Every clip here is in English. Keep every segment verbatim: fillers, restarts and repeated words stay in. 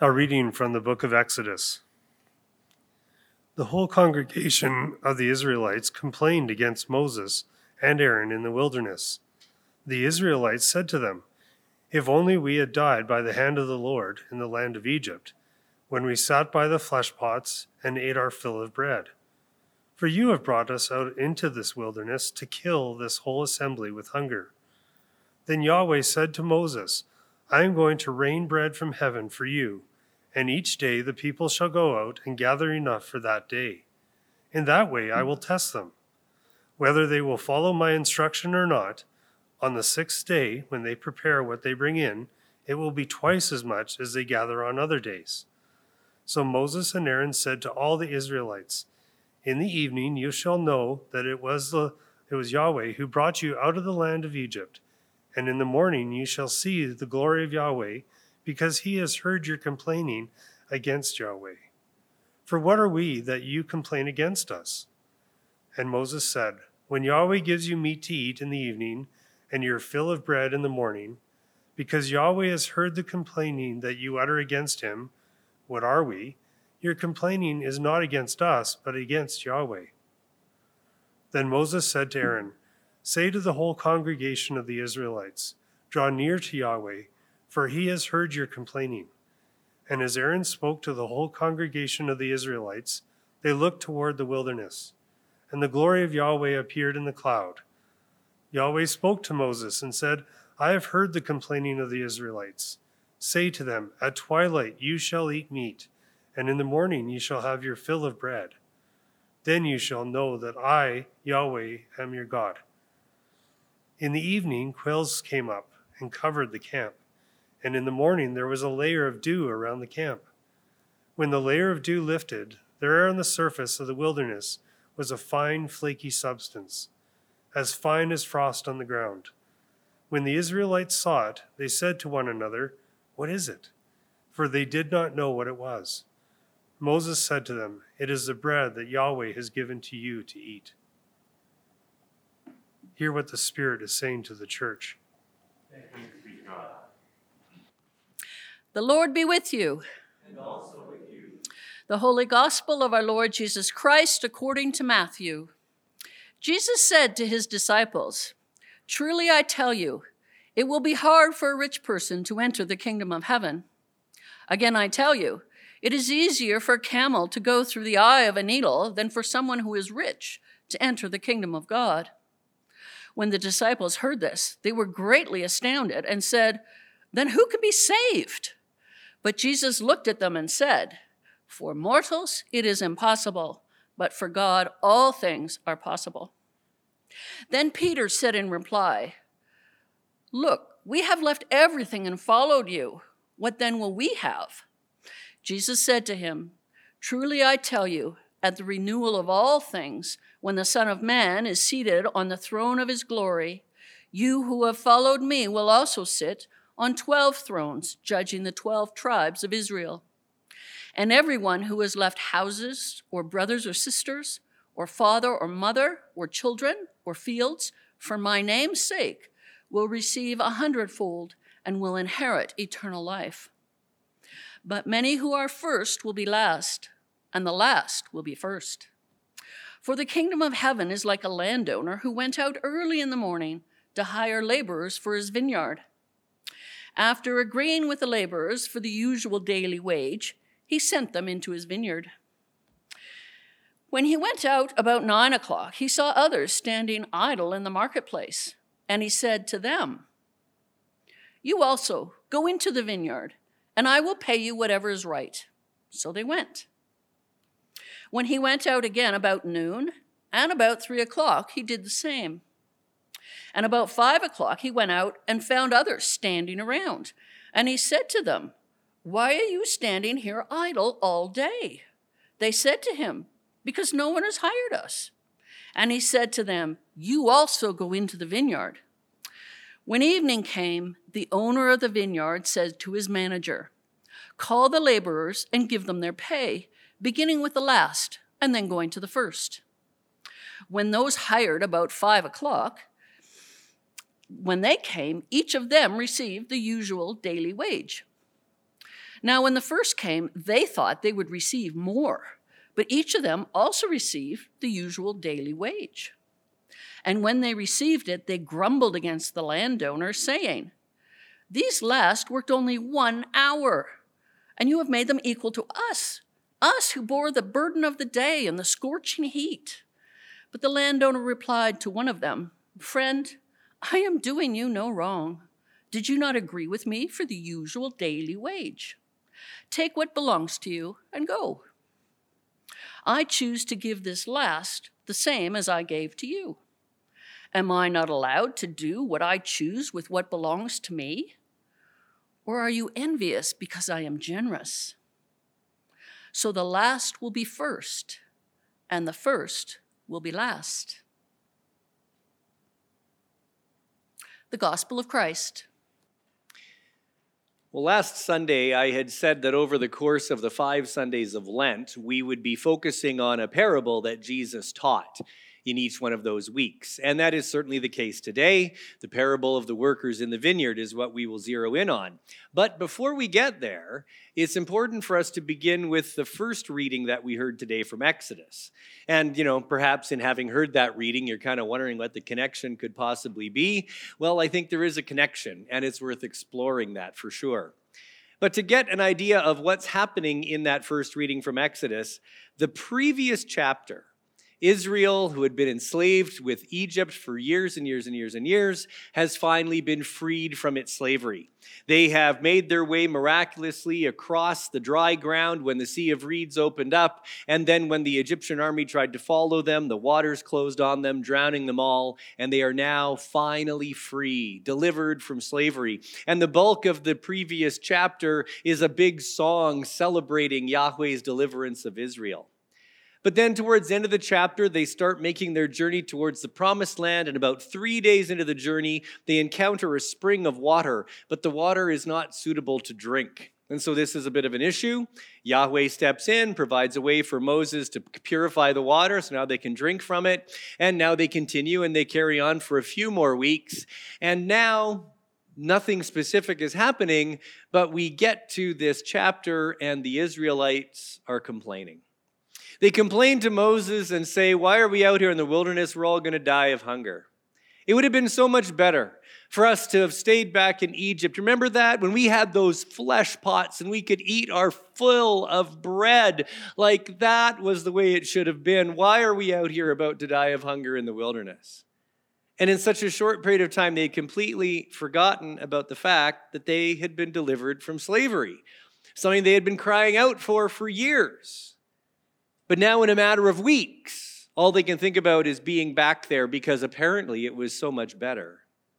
A reading from the book of Exodus. The whole congregation of the Israelites complained against Moses and Aaron in the wilderness. The Israelites said to them, "If only we had died by the hand of the Lord in the land of Egypt, when we sat by the flesh pots and ate our fill of bread. For you have brought us out into this wilderness to kill this whole assembly with hunger." Then Yahweh said to Moses, "I am going to rain bread from heaven for you, and each day the people shall go out and gather enough for that day. In that way I will test them, whether they will follow my instruction or not. On the sixth day, when they prepare what they bring in, it will be twice as much as they gather on other days." So Moses and Aaron said to all the Israelites, "In the evening you shall know that it was the it was Yahweh who brought you out of the land of Egypt, and in the morning you shall see the glory of Yahweh, because he has heard your complaining against Yahweh. For what are we that you complain against us?" And Moses said, "When Yahweh gives you meat to eat in the evening, and your fill of bread in the morning, because Yahweh has heard the complaining that you utter against him, what are we? Your complaining is not against us, but against Yahweh." Then Moses said to Aaron, "Say to the whole congregation of the Israelites, 'Draw near to Yahweh, for he has heard your complaining.'" And as Aaron spoke to the whole congregation of the Israelites, they looked toward the wilderness, and the glory of Yahweh appeared in the cloud. Yahweh spoke to Moses and said, "I have heard the complaining of the Israelites. Say to them, 'At twilight you shall eat meat, and in the morning you shall have your fill of bread. Then you shall know that I, Yahweh, am your God.'" In the evening quails came up and covered the camp, and in the morning there was a layer of dew around the camp. When the layer of dew lifted, there on the surface of the wilderness was a fine, flaky substance, as fine as frost on the ground. When the Israelites saw it, they said to one another, "What is it?" For they did not know what it was. Moses said to them, "It is the bread that Yahweh has given to you to eat." Hear what the Spirit is saying to the church. Thanks be to God. The Lord be with you. And also with you. The Holy Gospel of our Lord Jesus Christ according to Matthew. Jesus said to his disciples, "Truly I tell you, it will be hard for a rich person to enter the kingdom of heaven. Again I tell you, it is easier for a camel to go through the eye of a needle than for someone who is rich to enter the kingdom of God." When the disciples heard this, they were greatly astounded and said, "Then who can be saved?" But Jesus looked at them and said, "For mortals it is impossible, but for God all things are possible." Then Peter said in reply, "Look, we have left everything and followed you. What then will we have?" Jesus said to him, "Truly I tell you, at the renewal of all things, when the Son of Man is seated on the throne of his glory, you who have followed me will also sit on twelve thrones, judging the twelve tribes of Israel. And everyone who has left houses or brothers or sisters or father or mother or children or fields for my name's sake will receive a hundredfold and will inherit eternal life. But many who are first will be last, and the last will be first. For the kingdom of heaven is like a landowner who went out early in the morning to hire laborers for his vineyard. After agreeing with the laborers for the usual daily wage, he sent them into his vineyard. When he went out about nine o'clock, he saw others standing idle in the marketplace, and he said to them, "You also go into the vineyard, and I will pay you whatever is right." So they went. When he went out again about noon, and about three o'clock, he did the same. And about five o'clock, he went out and found others standing around. And he said to them, "Why are you standing here idle all day?" They said to him, "Because no one has hired us." And he said to them, "You also go into the vineyard." When evening came, the owner of the vineyard said to his manager, "Call the laborers and give them their pay, beginning with the last and then going to the first." When those hired about five o'clock, when they came, each of them received the usual daily wage. Now, when the first came, they thought they would receive more, but each of them also received the usual daily wage. And when they received it, they grumbled against the landowner, saying, 'These last worked only one hour, and you have made them equal to us, us who bore the burden of the day and the scorching heat.' But the landowner replied to one of them, 'Friend, I am doing you no wrong. Did you not agree with me for the usual daily wage? Take what belongs to you and go. I choose to give this last the same as I gave to you. Am I not allowed to do what I choose with what belongs to me? Or are you envious because I am generous?' So the last will be first, and the first will be last." The Gospel of Christ. Well, last Sunday, I had said that over the course of the five Sundays of Lent, we would be focusing on a parable that Jesus taught in each one of those weeks. And that is certainly the case today. The parable of the workers in the vineyard is what we will zero in on. But before we get there, it's important for us to begin with the first reading that we heard today from Exodus. And, you know, perhaps in having heard that reading, you're kind of wondering what the connection could possibly be. Well, I think there is a connection, and it's worth exploring that for sure. But to get an idea of what's happening in that first reading from Exodus, the previous chapter, Israel, who had been enslaved with Egypt for years and years and years and years, has finally been freed from its slavery. They have made their way miraculously across the dry ground when the Sea of Reeds opened up, and then when the Egyptian army tried to follow them, the waters closed on them, drowning them all, and they are now finally free, delivered from slavery. And the bulk of the previous chapter is a big song celebrating Yahweh's deliverance of Israel. But then towards the end of the chapter, they start making their journey towards the promised land. And about three days into the journey, they encounter a spring of water, but the water is not suitable to drink. And so this is a bit of an issue. Yahweh steps in, provides a way for Moses to purify the water, so now they can drink from it. And now they continue and they carry on for a few more weeks. And now nothing specific is happening, but we get to this chapter and the Israelites are complaining. They complain to Moses and say, "Why are we out here in the wilderness? We're all going to die of hunger. It would have been so much better for us to have stayed back in Egypt. Remember that? When we had those flesh pots and we could eat our fill of bread, like that was the way it should have been. Why are we out here about to die of hunger in the wilderness?" And in such a short period of time, they had completely forgotten about the fact that they had been delivered from slavery, something they had been crying out for for years. But now in a matter of weeks, all they can think about is being back there because apparently it was so much better.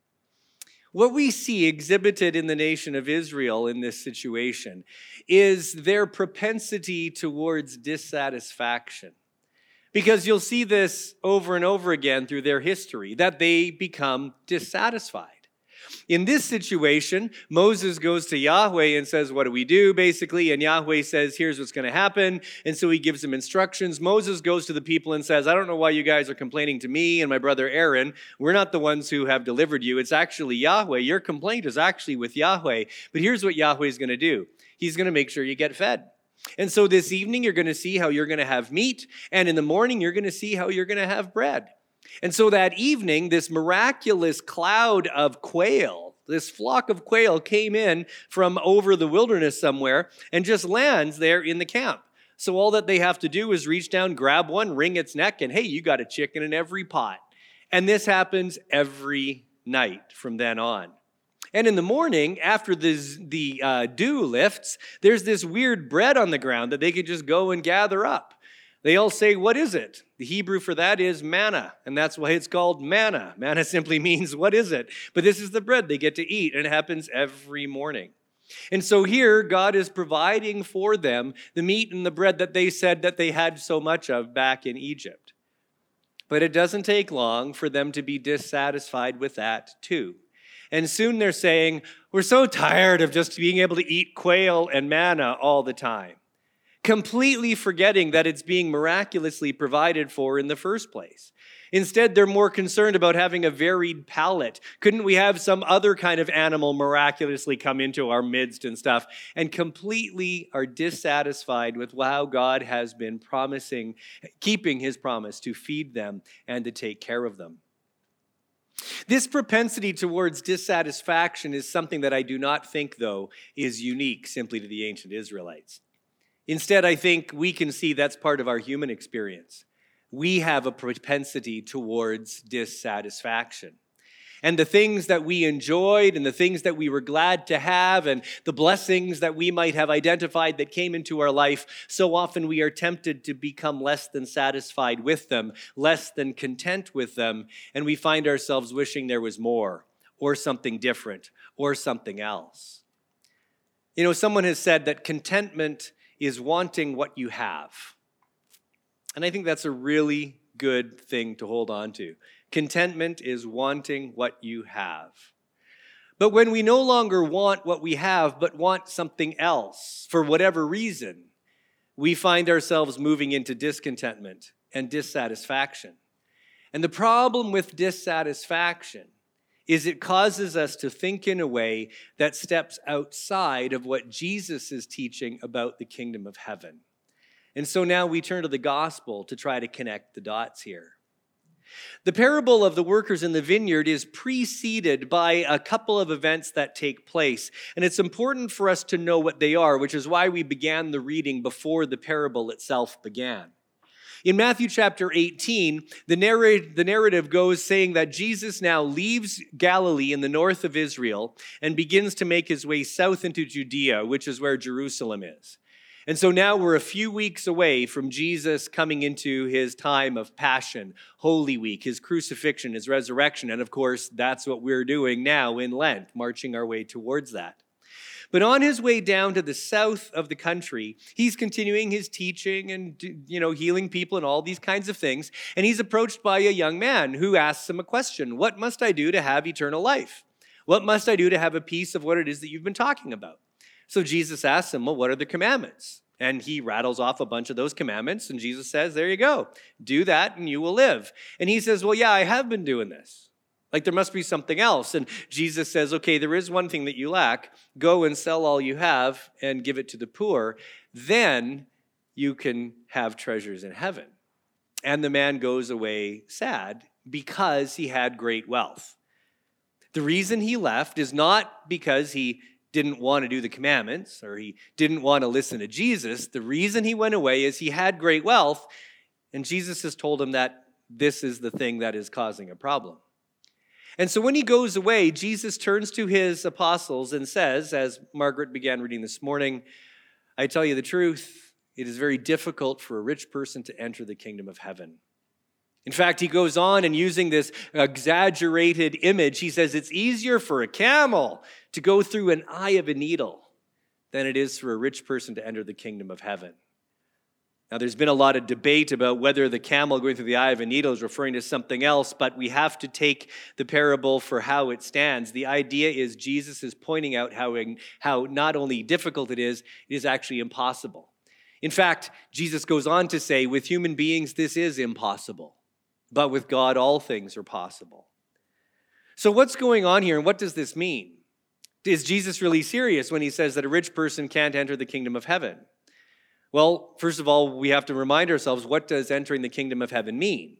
What we see exhibited in the nation of Israel in this situation is their propensity towards dissatisfaction. Because you'll see this over and over again through their history, that they become dissatisfied. In this situation, Moses goes to Yahweh and says, "What do we do?" basically, and Yahweh says, "Here's what's going to happen." And so he gives them instructions. Moses goes to the people and says, "I don't know why you guys are complaining to me and my brother Aaron. We're not the ones who have delivered you. It's actually Yahweh. Your complaint is actually with Yahweh. But here's what Yahweh is going to do. He's going to make sure you get fed. And so this evening, you're going to see how you're going to have meat, and in the morning, you're going to see how you're going to have bread." And so that evening, this miraculous cloud of quail, this flock of quail came in from over the wilderness somewhere and just lands there in the camp. So all that they have to do is reach down, grab one, wring its neck, and hey, you got a chicken in every pot. And this happens every night from then on. And in the morning, after this, the uh, dew lifts, there's this weird bread on the ground that they could just go and gather up. They all say, "What is it?" The Hebrew for that is manna, and that's why it's called manna. Manna simply means, what is it? But this is the bread they get to eat, and it happens every morning. And so here, God is providing for them the meat and the bread that they said that they had so much of back in Egypt. But it doesn't take long for them to be dissatisfied with that too. And soon they're saying, "We're so tired of just being able to eat quail and manna all the time," completely forgetting that it's being miraculously provided for in the first place. Instead, they're more concerned about having a varied palate. Couldn't we have some other kind of animal miraculously come into our midst and stuff? And completely are dissatisfied with how God has been promising, keeping his promise to feed them and to take care of them. This propensity towards dissatisfaction is something that I do not think, though, is unique simply to the ancient Israelites. Instead, I think we can see that's part of our human experience. We have a propensity towards dissatisfaction. And the things that we enjoyed and the things that we were glad to have and the blessings that we might have identified that came into our life, so often we are tempted to become less than satisfied with them, less than content with them, and we find ourselves wishing there was more or something different or something else. You know, someone has said that contentment is wanting what you have. And I think that's a really good thing to hold on to. Contentment is wanting what you have. But when we no longer want what we have, but want something else, for whatever reason, we find ourselves moving into discontentment and dissatisfaction. And the problem with dissatisfaction is it causes us to think in a way that steps outside of what Jesus is teaching about the kingdom of heaven. And so now we turn to the gospel to try to connect the dots here. The parable of the workers in the vineyard is preceded by a couple of events that take place. And it's important for us to know what they are, which is why we began the reading before the parable itself began. In Matthew chapter eighteen, the narrative, the narrative goes saying that Jesus now leaves Galilee in the north of Israel and begins to make his way south into Judea, which is where Jerusalem is. And so now we're a few weeks away from Jesus coming into his time of Passion, Holy Week, his crucifixion, his resurrection. And of course, that's what we're doing now in Lent, marching our way towards that. But on his way down to the south of the country, he's continuing his teaching and, you know, healing people and all these kinds of things. And he's approached by a young man who asks him a question. What must I do to have eternal life? What must I do to have a piece of what it is that you've been talking about? So Jesus asks him, well, what are the commandments? And he rattles off a bunch of those commandments. And Jesus says, there you go. Do that and you will live. And he says, well, yeah, I have been doing this. Like there must be something else. And Jesus says, okay, there is one thing that you lack. Go and sell all you have and give it to the poor. Then you can have treasures in heaven. And the man goes away sad because he had great wealth. The reason he left is not because he didn't want to do the commandments or he didn't want to listen to Jesus. The reason he went away is he had great wealth, and Jesus has told him that this is the thing that is causing a problem. And so when he goes away, Jesus turns to his apostles and says, as Margaret began reading this morning, I tell you the truth, it is very difficult for a rich person to enter the kingdom of heaven. In fact, he goes on and using this exaggerated image, he says it's easier for a camel to go through an eye of a needle than it is for a rich person to enter the kingdom of heaven. Now, there's been a lot of debate about whether the camel going through the eye of a needle is referring to something else, but we have to take the parable for how it stands. The idea is Jesus is pointing out how, how not only difficult it is, it is actually impossible. In fact, Jesus goes on to say, with human beings, this is impossible. But with God, all things are possible. So what's going on here, and what does this mean? Is Jesus really serious when he says that a rich person can't enter the kingdom of heaven? Well, first of all, we have to remind ourselves, what does entering the kingdom of heaven mean?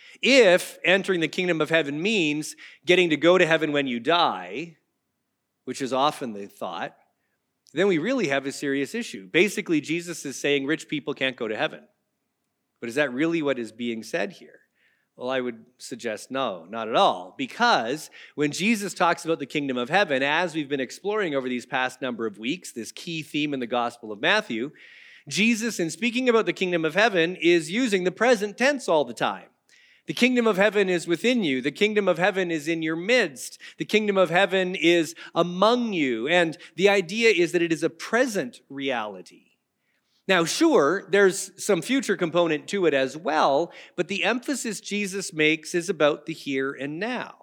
If entering the kingdom of heaven means getting to go to heaven when you die, which is often the thought, then we really have a serious issue. Basically, Jesus is saying rich people can't go to heaven. But is that really what is being said here? Well, I would suggest no, not at all. Because when Jesus talks about the kingdom of heaven, as we've been exploring over these past number of weeks, this key theme in the Gospel of Matthew, Jesus, in speaking about the kingdom of heaven, is using the present tense all the time. The kingdom of heaven is within you. The kingdom of heaven is in your midst. The kingdom of heaven is among you. And the idea is that it is a present reality. Now, sure, there's some future component to it as well, but the emphasis Jesus makes is about the here and now.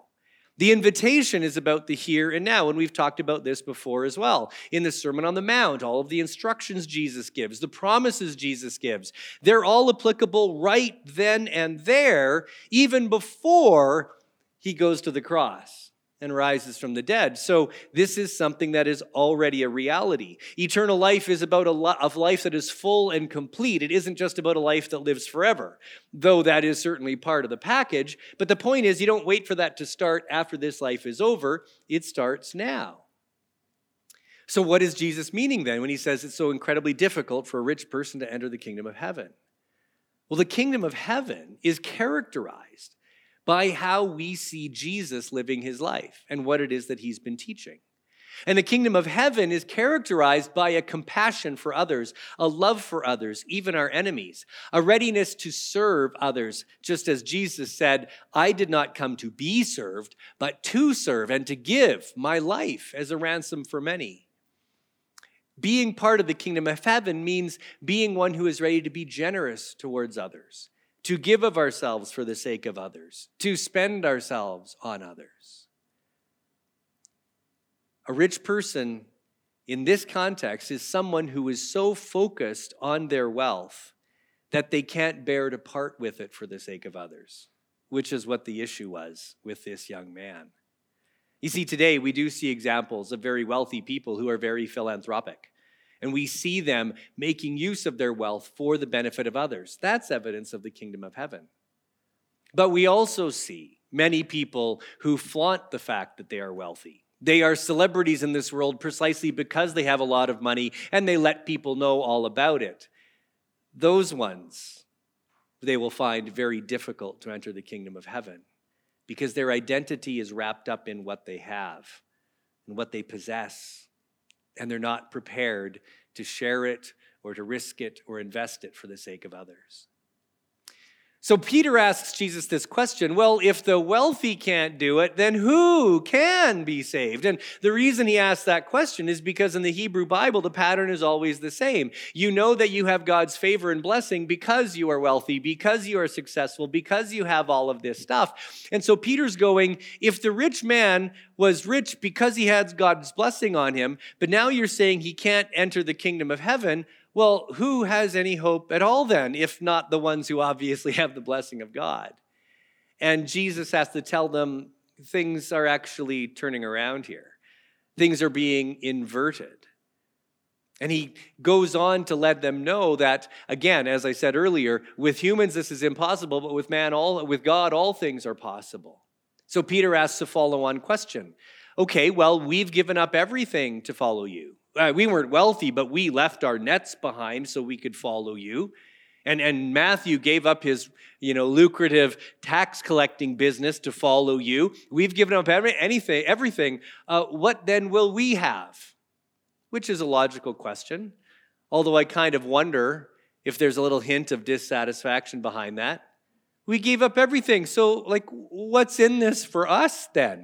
The invitation is about the here and now, and we've talked about this before as well. In the Sermon on the Mount, all of the instructions Jesus gives, the promises Jesus gives, they're all applicable right then and there, even before he goes to the cross and rises from the dead. So this is something that is already a reality. Eternal life is about a, li- a life that is full and complete. It isn't just about a life that lives forever, though that is certainly part of the package. But the point is, you don't wait for that to start after this life is over. It starts now. So what is Jesus meaning then when he says it's so incredibly difficult for a rich person to enter the kingdom of heaven? Well, the kingdom of heaven is characterized by how we see Jesus living his life and what it is that he's been teaching. And the kingdom of heaven is characterized by a compassion for others, a love for others, even our enemies, a readiness to serve others, just as Jesus said, I did not come to be served, but to serve and to give my life as a ransom for many. Being part of the kingdom of heaven means being one who is ready to be generous towards others, to give of ourselves for the sake of others, to spend ourselves on others. A rich person in this context is someone who is so focused on their wealth that they can't bear to part with it for the sake of others, which is what the issue was with this young man. You see, today we do see examples of very wealthy people who are very philanthropic. And we see them making use of their wealth for the benefit of others. That's evidence of the kingdom of heaven. But we also see many people who flaunt the fact that they are wealthy. They are celebrities in this world precisely because they have a lot of money and they let people know all about it. Those ones, they will find very difficult to enter the kingdom of heaven because their identity is wrapped up in what they have and what they possess. And they're not prepared to share it or to risk it or invest it for the sake of others. So Peter asks Jesus this question, well, if the wealthy can't do it, then who can be saved? And the reason he asks that question is because in the Hebrew Bible, the pattern is always the same. You know that you have God's favor and blessing because you are wealthy, because you are successful, because you have all of this stuff. And so Peter's going, if the rich man was rich because he had God's blessing on him, but now you're saying he can't enter the kingdom of heaven, well, who has any hope at all then, if not the ones who obviously have the blessing of God? And Jesus has to tell them things are actually turning around here. Things are being inverted. And he goes on to let them know that, again, as I said earlier, with humans this is impossible, but with man, all with God, all things are possible. So Peter asks a follow-on question. Okay, well, we've given up everything to follow you. Uh, we weren't wealthy, but we left our nets behind so we could follow you. And, and Matthew gave up his, you know, lucrative tax collecting business to follow you. We've given up every, anything, everything. Uh, what then will we have? Which is a logical question. Although I kind of wonder if there's a little hint of dissatisfaction behind that. We gave up everything. So, like, what's in this for us then?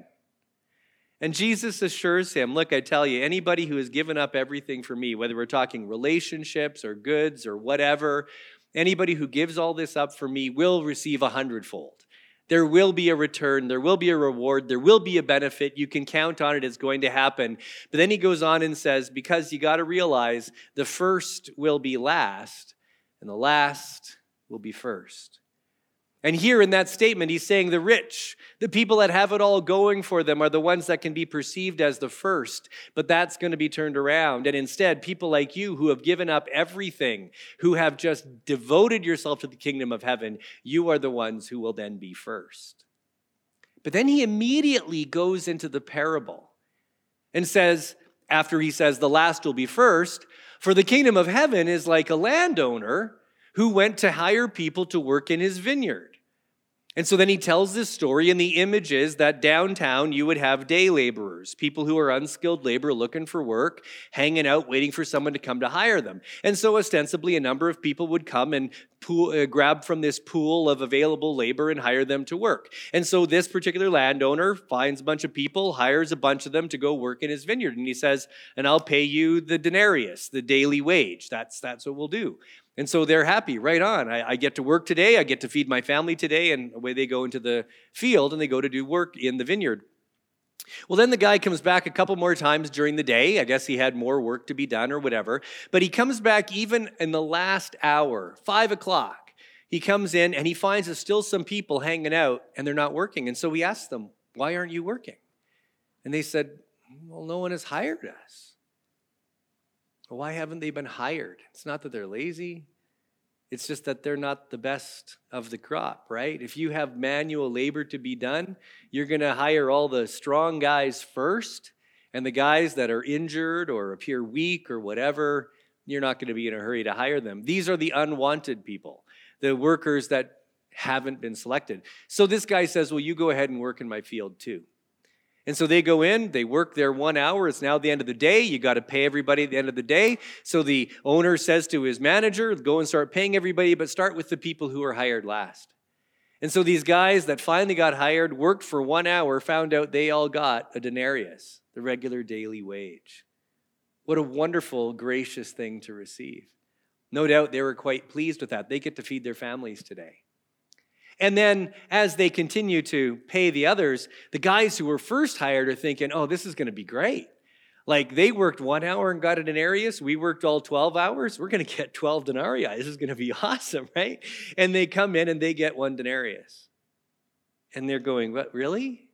And Jesus assures him, look, I tell you, anybody who has given up everything for me, whether we're talking relationships or goods or whatever, anybody who gives all this up for me will receive a hundredfold. There will be a return. There will be a reward. There will be a benefit. You can count on it. It's going to happen. But then he goes on and says, because you got to realize the first will be last and the last will be first. And here in that statement, he's saying the rich, the people that have it all going for them are the ones that can be perceived as the first, but that's going to be turned around. And instead, people like you who have given up everything, who have just devoted yourself to the kingdom of heaven, you are the ones who will then be first. But then he immediately goes into the parable and says, after he says the last will be first, for the kingdom of heaven is like a landowner who went to hire people to work in his vineyard. And so then he tells this story, and the image is that downtown you would have day laborers, people who are unskilled labor looking for work, hanging out, waiting for someone to come to hire them. And so ostensibly a number of people would come and pool, uh, grab from this pool of available labor and hire them to work. And so this particular landowner finds a bunch of people, hires a bunch of them to go work in his vineyard. And he says, and I'll pay you the denarius, the daily wage. That's, that's what we'll do. And so they're happy, right on. I, I get to work today, I get to feed my family today, and away they go into the field and they go to do work in the vineyard. Well, then the guy comes back a couple more times during the day. I guess he had more work to be done or whatever. But he comes back even in the last hour, five o'clock. He comes in and he finds there's still some people hanging out and they're not working. And so he asks them, why aren't you working? And they said, well, no one has hired us. Well, why haven't they been hired? It's not that they're lazy. It's just that they're not the best of the crop, right? If you have manual labor to be done, you're going to hire all the strong guys first, and the guys that are injured or appear weak or whatever, you're not going to be in a hurry to hire them. These are the unwanted people, the workers that haven't been selected. So this guy says, well, you go ahead and work in my field too. And so they go in, they work their one hour. It's now the end of the day. You got to pay everybody at the end of the day. So the owner says to his manager, go and start paying everybody, but start with the people who were hired last. And so these guys that finally got hired, worked for one hour, found out they all got a denarius, the regular daily wage. What a wonderful, gracious thing to receive. No doubt they were quite pleased with that. They get to feed their families today. And then as they continue to pay the others, the guys who were first hired are thinking, oh, this is going to be great. Like they worked one hour and got a denarius. We worked all twelve hours. We're going to get twelve denarii. This is going to be awesome, right? And they come in and they get one denarius. And they're going, what, really?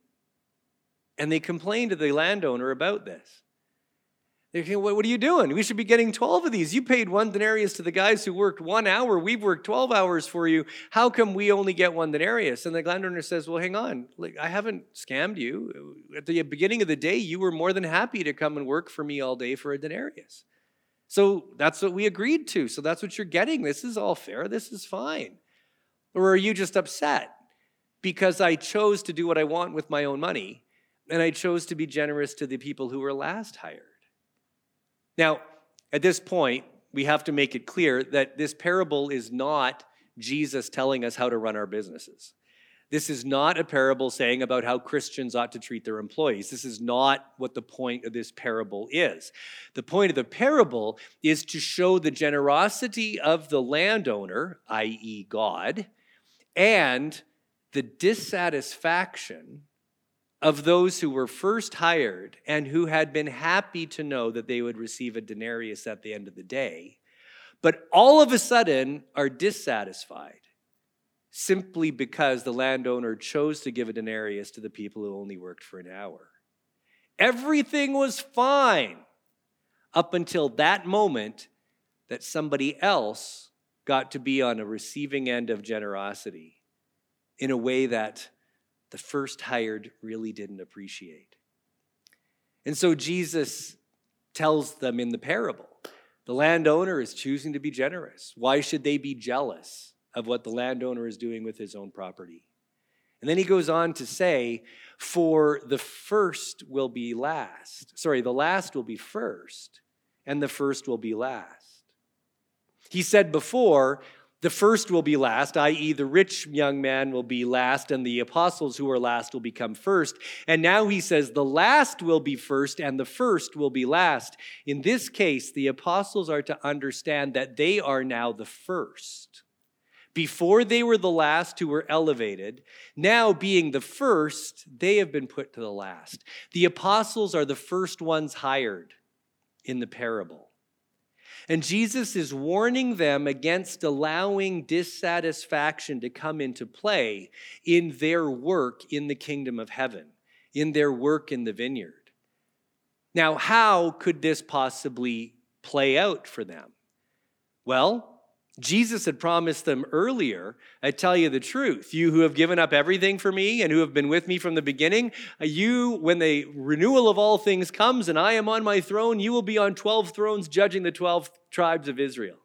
And they complain to the landowner about this. They're saying, what are you doing? We should be getting twelve of these. You paid one denarius to the guys who worked one hour. We've worked twelve hours for you. How come we only get one denarius? And the landowner says, well, hang on. Like, I haven't scammed you. At the beginning of the day, you were more than happy to come and work for me all day for a denarius. So that's what we agreed to. So that's what you're getting. This is all fair. This is fine. Or are you just upset because I chose to do what I want with my own money and I chose to be generous to the people who were last hired? Now, at this point, we have to make it clear that this parable is not Jesus telling us how to run our businesses. This is not a parable saying about how Christians ought to treat their employees. This is not what the point of this parable is. The point of the parable is to show the generosity of the landowner, that is. God, and the dissatisfaction of those who were first hired and who had been happy to know that they would receive a denarius at the end of the day, but all of a sudden are dissatisfied simply because the landowner chose to give a denarius to the people who only worked for an hour. Everything was fine up until that moment that somebody else got to be on a receiving end of generosity in a way that the first hired really didn't appreciate. And so Jesus tells them in the parable, the landowner is choosing to be generous. Why should they be jealous of what the landowner is doing with his own property? And then he goes on to say, for the first will be last. Sorry, the last will be first, and the first will be last. He said before, the first will be last, that is the rich young man will be last, and the apostles who are last will become first. And now he says the last will be first, and the first will be last. In this case, the apostles are to understand that they are now the first. Before they were the last who were elevated, now being the first, they have been put to the last. The apostles are the first ones hired in the parable. And Jesus is warning them against allowing dissatisfaction to come into play in their work in the kingdom of heaven, in their work in the vineyard. Now, how could this possibly play out for them? Well, Jesus had promised them earlier, I tell you the truth, you who have given up everything for me and who have been with me from the beginning, you, when the renewal of all things comes and I am on my throne, you will be on twelve thrones judging the twelve tribes of Israel.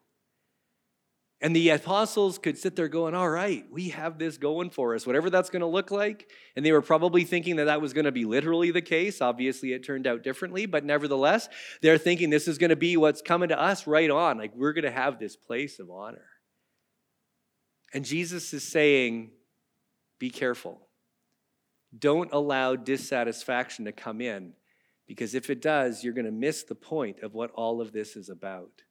And the apostles could sit there going, all right, we have this going for us, whatever that's going to look like. And they were probably thinking that that was going to be literally the case. Obviously, it turned out differently, but nevertheless, they're thinking this is going to be what's coming to us right on. Like, we're going to have this place of honor. And Jesus is saying, be careful. Don't allow dissatisfaction to come in, because if it does, you're going to miss the point of what all of this is about.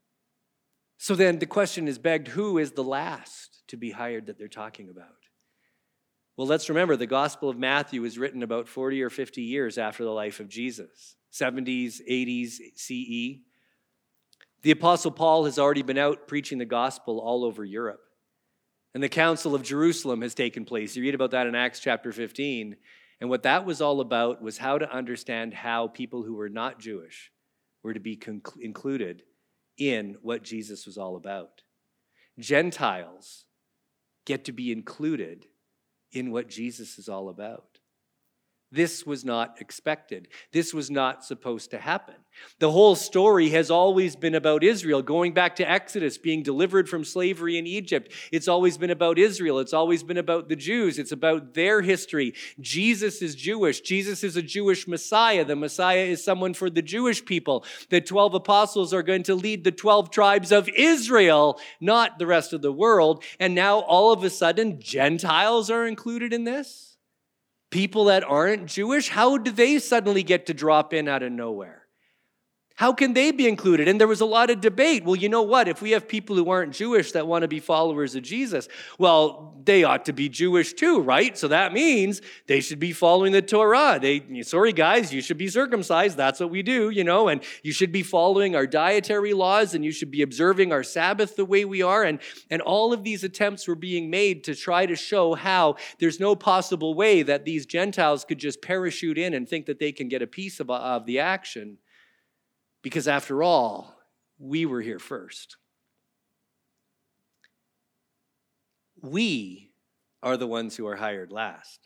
So then the question is begged, who is the last to be hired that they're talking about? Well, let's remember the Gospel of Matthew was written about forty or fifty years after the life of Jesus, seventies, eighties C E. The Apostle Paul has already been out preaching the gospel all over Europe. And the Council of Jerusalem has taken place. You read about that in Acts chapter fifteen. And what that was all about was how to understand how people who were not Jewish were to be conc- included in what Jesus was all about. Gentiles get to be included in what Jesus is all about. This was not expected. This was not supposed to happen. The whole story has always been about Israel, going back to Exodus, being delivered from slavery in Egypt. It's always been about Israel. It's always been about the Jews. It's about their history. Jesus is Jewish. Jesus is a Jewish Messiah. The Messiah is someone for the Jewish people. The twelve apostles are going to lead the twelve tribes of Israel, not the rest of the world. And now all of a sudden, Gentiles are included in this? People that aren't Jewish, how do they suddenly get to drop in out of nowhere? How can they be included? And there was a lot of debate. Well, you know what? If we have people who aren't Jewish that want to be followers of Jesus, well, they ought to be Jewish too, right? So that means they should be following the Torah. They, sorry guys, you should be circumcised. That's what we do, you know, and you should be following our dietary laws, and you should be observing our Sabbath the way we are. And, and all of these attempts were being made to try to show how there's no possible way that these Gentiles could just parachute in and think that they can get a piece of, of the action. Because after all, we were here first. We are the ones who are hired last.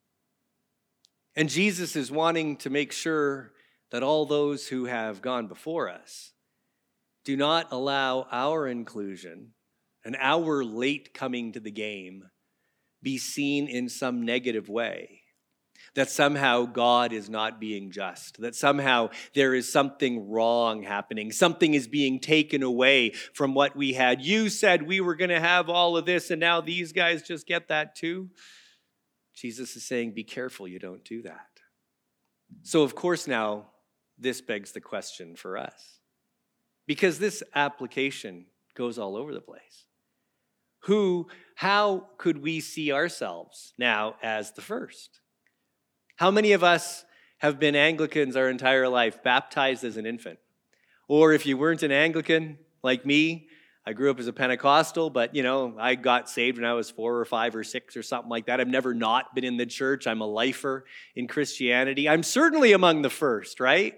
And Jesus is wanting to make sure that all those who have gone before us do not allow our inclusion and our late coming to the game be seen in some negative way. That somehow God is not being just, that somehow there is something wrong happening, something is being taken away from what we had. You said we were going to have all of this, and now these guys just get that too. Jesus is saying, be careful you don't do that. So of course now, this begs the question for us, because this application goes all over the place. Who, how could we see ourselves now as the first? How many of us have been Anglicans our entire life, baptized as an infant? Or if you weren't an Anglican like me, I grew up as a Pentecostal, but, you know, I got saved when I was four or five or six or something like that. I've never not been in the church. I'm a lifer in Christianity. I'm certainly among the first, right?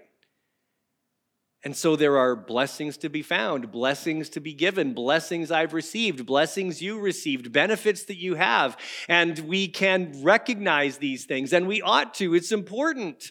And so there are blessings to be found, blessings to be given, blessings I've received, blessings you received, benefits that you have. And we can recognize these things, and we ought to. It's important.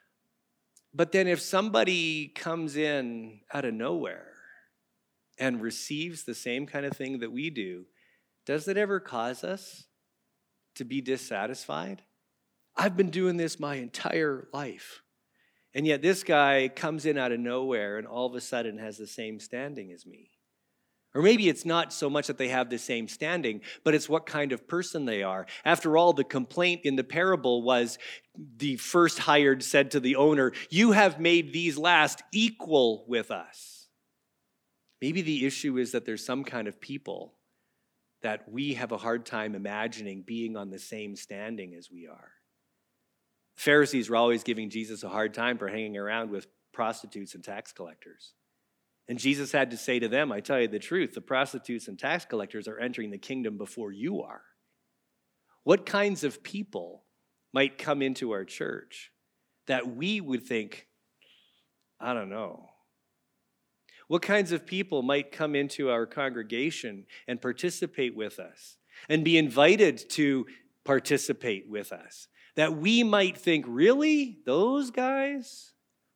But then if somebody comes in out of nowhere and receives the same kind of thing that we do, does it ever cause us to be dissatisfied? I've been doing this my entire life. And yet this guy comes in out of nowhere and all of a sudden has the same standing as me. Or maybe it's not so much that they have the same standing, but it's what kind of person they are. After all, the complaint in the parable was the first hired said to the owner, you have made these last equal with us. Maybe the issue is that there's some kind of people that we have a hard time imagining being on the same standing as we are. Pharisees were always giving Jesus a hard time for hanging around with prostitutes and tax collectors. And Jesus had to say to them, I tell you the truth, the prostitutes and tax collectors are entering the kingdom before you are. What kinds of people might come into our church that we would think, I don't know. What kinds of people might come into our congregation and participate with us and be invited to participate with us? That we might think, really? Those guys?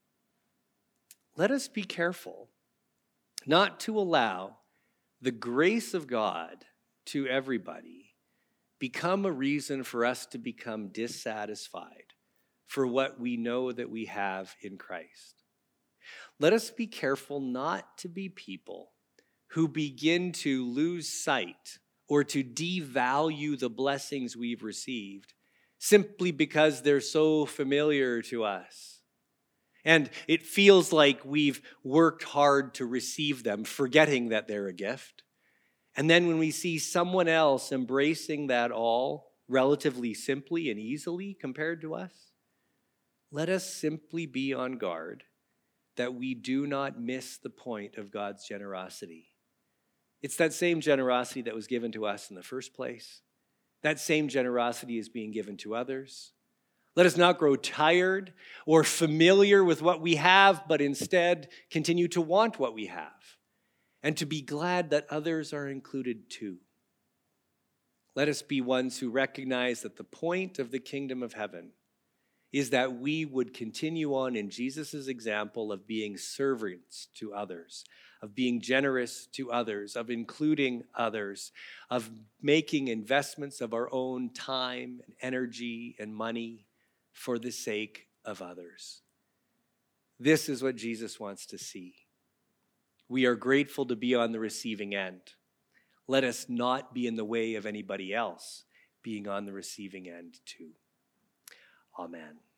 Let us be careful not to allow the grace of God to everybody become a reason for us to become dissatisfied for what we know that we have in Christ. Let us be careful not to be people who begin to lose sight or to devalue the blessings we've received simply because they're so familiar to us. And it feels like we've worked hard to receive them, forgetting that they're a gift. And then when we see someone else embracing that all, relatively simply and easily compared to us. Let us simply be on guard that we do not miss the point of God's generosity. It's that same generosity that was given to us in the first place. That same generosity is being given to others. Let us not grow tired or familiar with what we have, but instead continue to want what we have and to be glad that others are included too. Let us be ones who recognize that the point of the kingdom of heaven is that we would continue on in Jesus' example of being servants to others, of being generous to others, of including others, of making investments of our own time and energy and money for the sake of others. This is what Jesus wants to see. We are grateful to be on the receiving end. Let us not be in the way of anybody else being on the receiving end too. Amen.